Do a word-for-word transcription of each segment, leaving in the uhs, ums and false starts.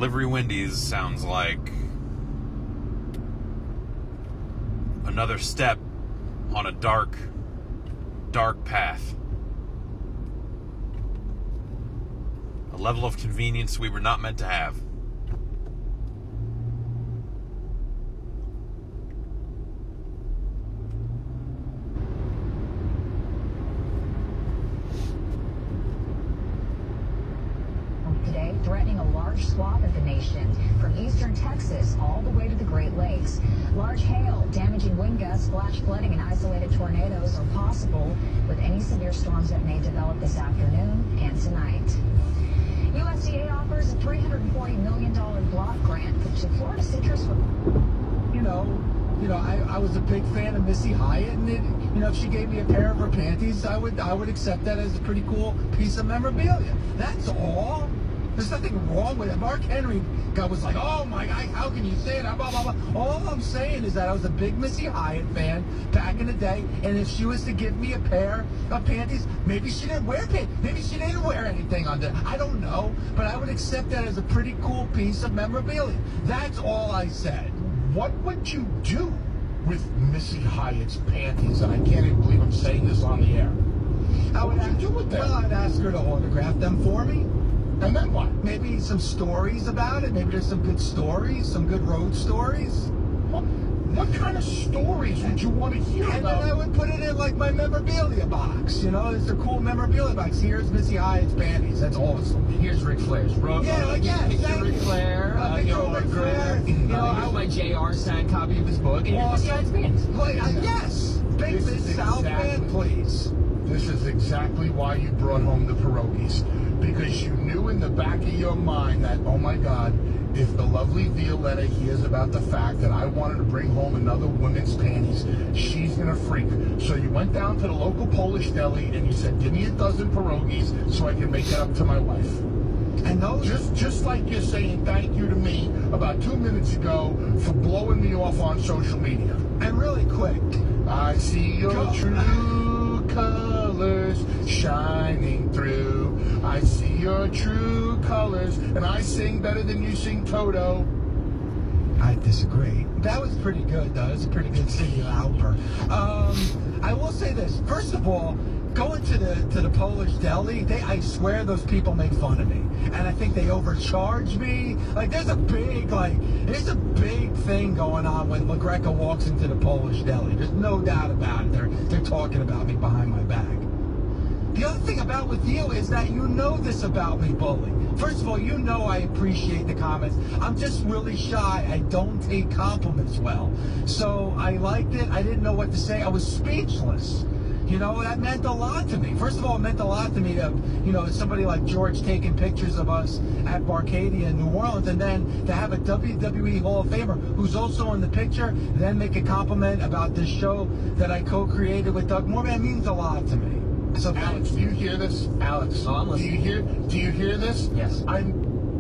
Delivery Wendy's sounds like another step on a dark, dark path. A level of convenience we were not meant to have. Today, threatening a large swath of the nation, from eastern Texas all the way to the Great Lakes. Large hail, damaging wind gusts, flash flooding, and isolated tornadoes are possible with any severe storms that may develop this afternoon and tonight. U S D A offers a three hundred forty million dollars block grant to Florida citrus. You know, you know, I, I was a big fan of Missy Hyatt, and it, you know, if she gave me a pair of her panties, I would, I would accept that as a pretty cool piece of memorabilia. That's all. There's nothing wrong with it. Mark Henry guy was like, oh my God, how can you say that? Blah, blah, blah. All I'm saying is that I was a big Missy Hyatt fan back in the day, and if she was to give me a pair of panties, maybe she didn't wear panties. Maybe she didn't wear anything under. I don't know, but I would accept that as a pretty cool piece of memorabilia. That's all I said. What would you do with Missy Hyatt's panties? And I can't even believe I'm saying this on the air. How What would you do with them? Well, I'd ask her to autograph them for me. And then what? Maybe some stories about it. Maybe there's some good stories, some good road stories. What, what kind of stories would you want to hear And about? then I would put it in like my memorabilia box. You know, it's a cool memorabilia box. Here's Missy Hyatt's panties. That's awesome. Here's Ric Flair's. Bro, Yeah, like, yeah, picture thank Ric you. Flair. Uh, Uh, picture you know, Ric Ric Flair. Flair. You know, Uh, here's I- my J R signed copy of his book. And Well, here's Missy Hyatt's pants. Like, uh, yes. Big This Mid is South exactly- fan, please. This is exactly why you brought home the pierogies. Because you knew in the back of your mind that, oh my God, if the lovely Violetta hears about the fact that I wanted to bring home another women's panties, she's gonna freak. So you went down to the local Polish deli and you said, give me a dozen pierogies so I can make it up to my wife. And those Just just like you're saying thank you to me about two minutes ago for blowing me off on social media. and really quick. I see your Go. true colors shining through. I see your true colors, and I sing better than you sing Toto. I disagree. That was pretty good, though. It was a pretty good Cyndi Lauper. Um, I will say this. First of all, going to the to the Polish deli, they I swear those people make fun of me, and I think they overcharge me. Like there's a big like there's a big thing going on when LaGreca walks into the Polish deli. There's no doubt about it. They're they're talking about me behind my back. The other thing about with you is that you know this about me, Bully. First of all, you know I appreciate the comments. I'm just really shy. I don't take compliments well. So I liked it. I didn't know what to say. I was speechless. You know, that meant a lot to me. First of all, it meant a lot to me to, you know, somebody like George taking pictures of us at Barcadia in New Orleans, and then to have a W W E Hall of Famer who's also in the picture, then make a compliment about this show that I co-created with Doug Moore. Man, it means a lot to me. So Alex, do you hear this? Alex, Oh, I'm do you listening. hear? Do you hear this? Yes. I'm.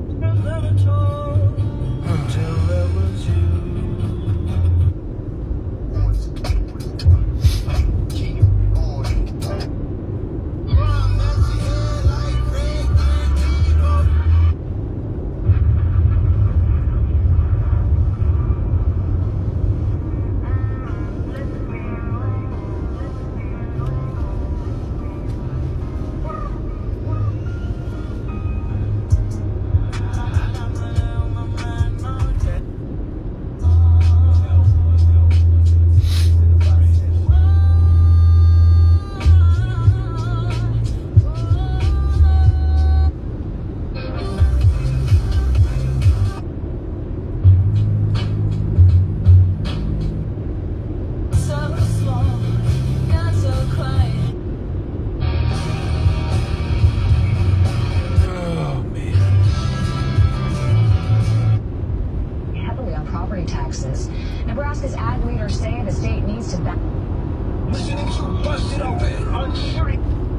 Heavily on property taxes. Nebraska's ag leaders say the state needs to back. Listening to Busted Open on Sirius.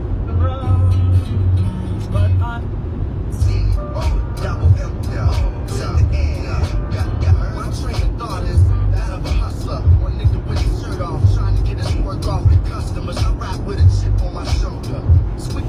But I Double M, yeah. Send the air, yeah, yeah. My train of thought is that of a hustler. One nigga with his shirt off, trying to get his work off with customers. I rap with a chip on my shoulder. Sweet.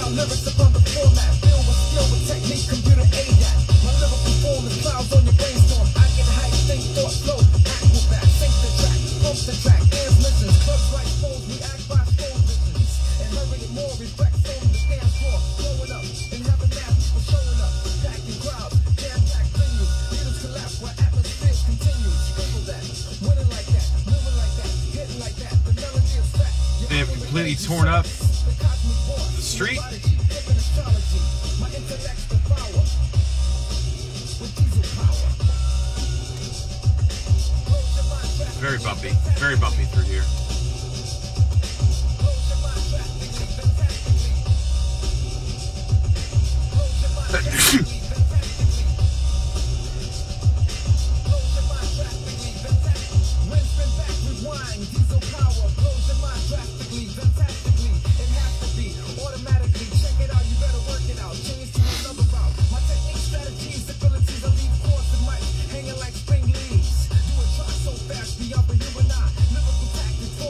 My lyrics upon the format, filled with skill with technique, computer aid that. My lyrical form is clouds on your brainstorm. I get hype, think, thought, flow, acrobat, sync the track, pump the track, dance missions, clubs like phones, we act by phone visions. And hurry and more respect on the dance floor, blowing up, and having mad people showing up, packing crowds, jam-packed venues, leaders collapse while atmospheres continue. Sprinkle that, winning like that, moving like that, hitting like that, the melody is fat. They have completely torn up the street. Very bumpy, very bumpy through here. Hanging like spring leaves. Do a try so fast, be up and you and I. Lyrical tactics,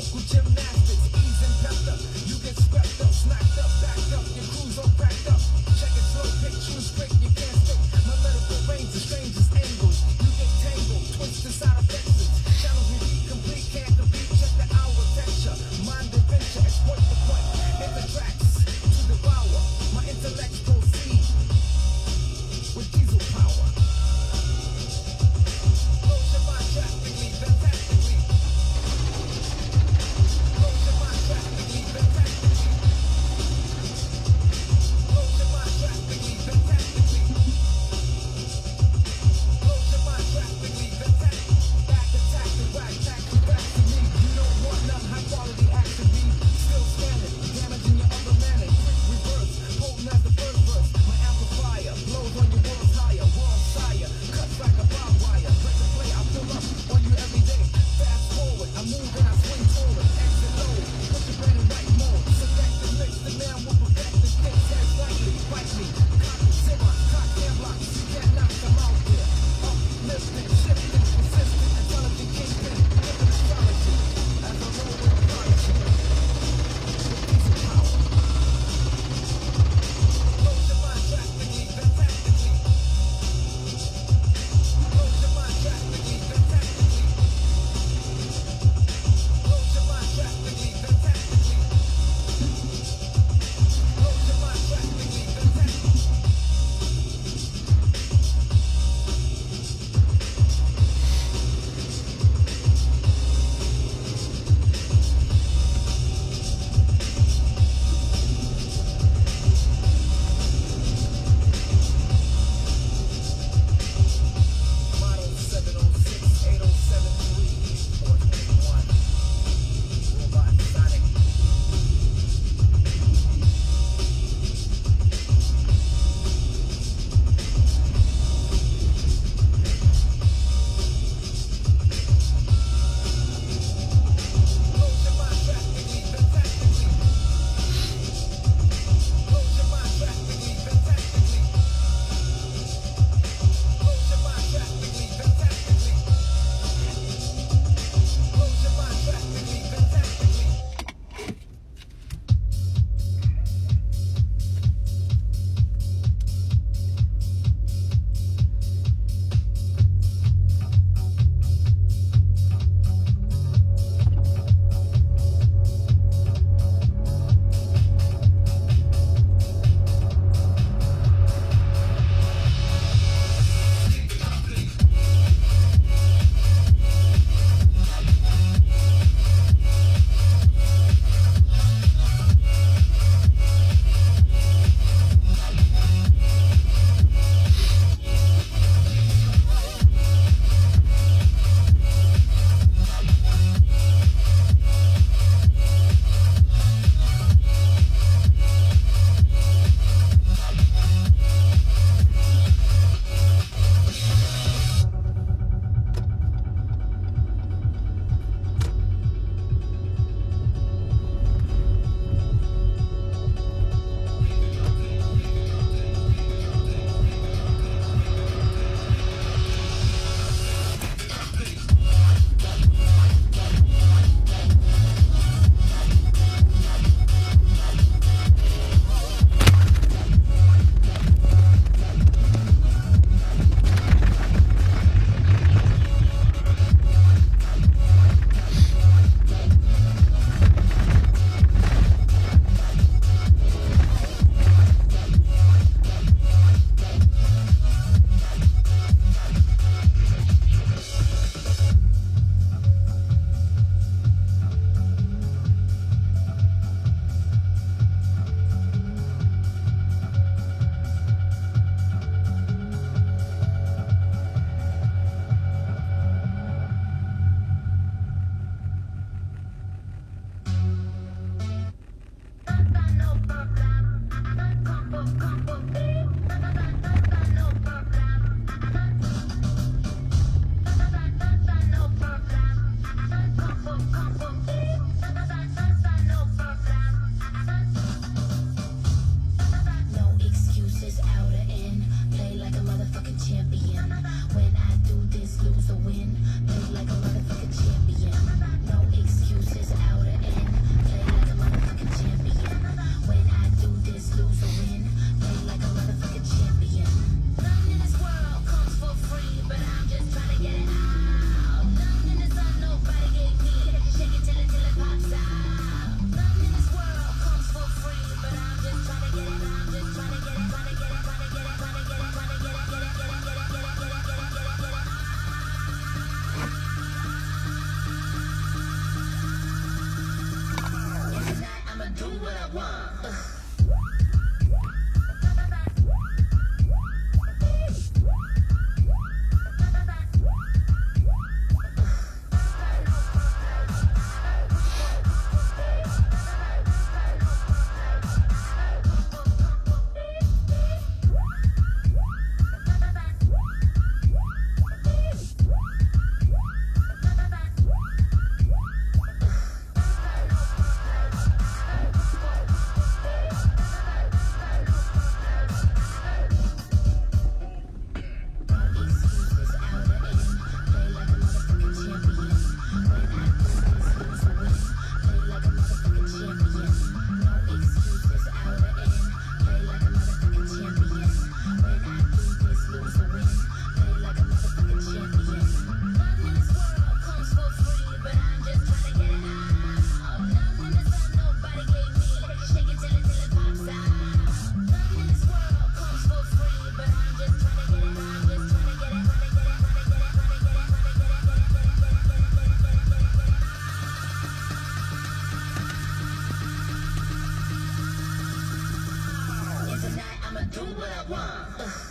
do what I want. Ugh.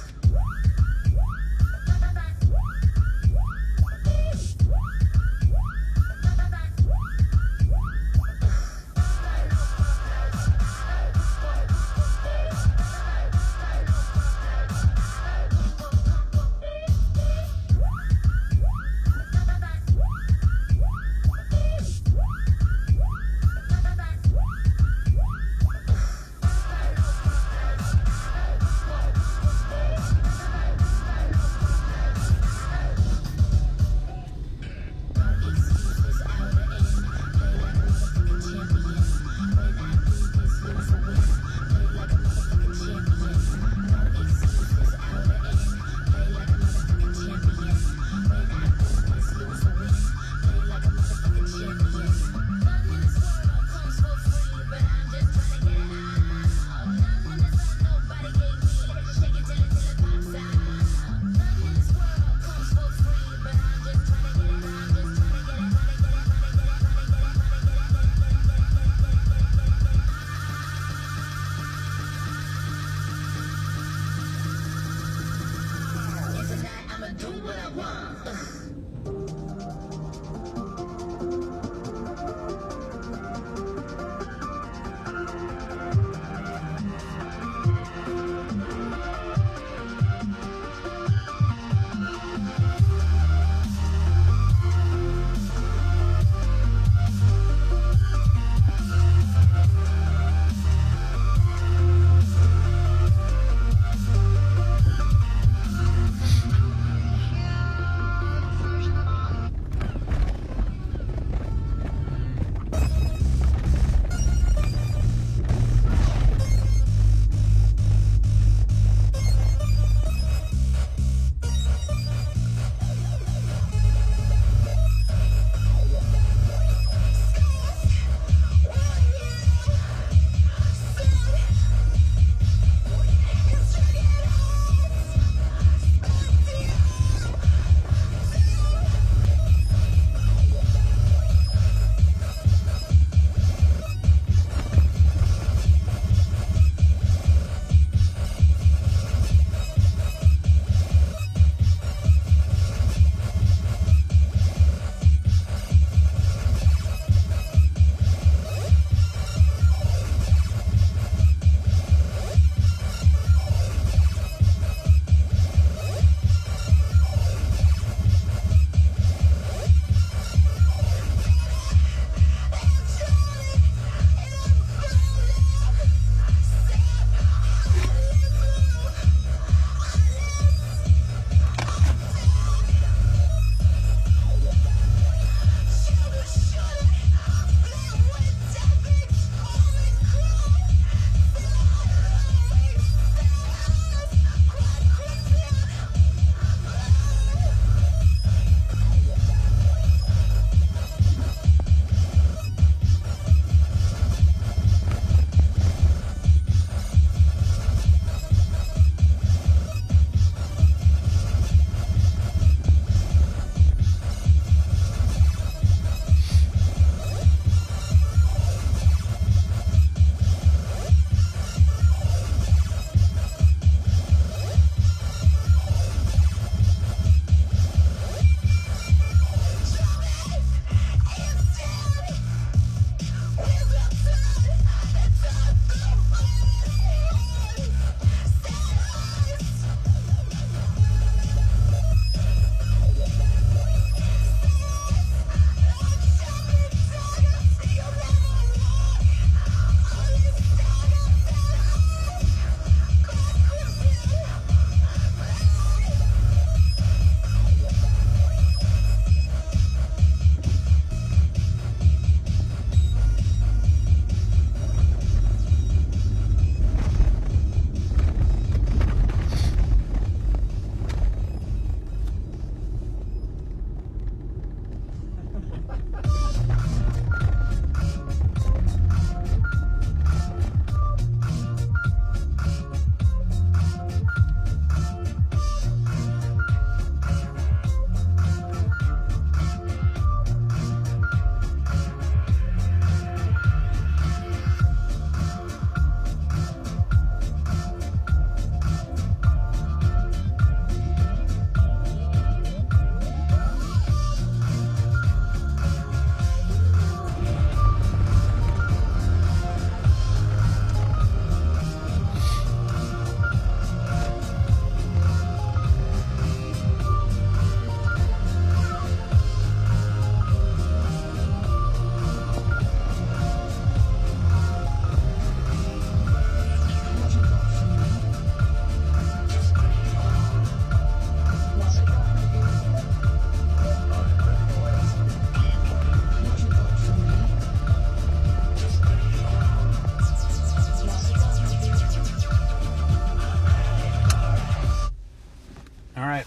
All right.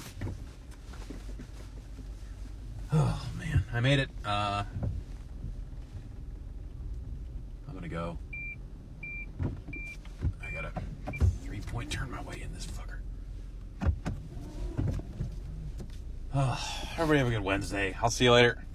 Oh, man. I made it. Uh, I'm going to go. I got a three-point turn my way in this fucker. Oh, everybody have a good Wednesday. I'll see you later.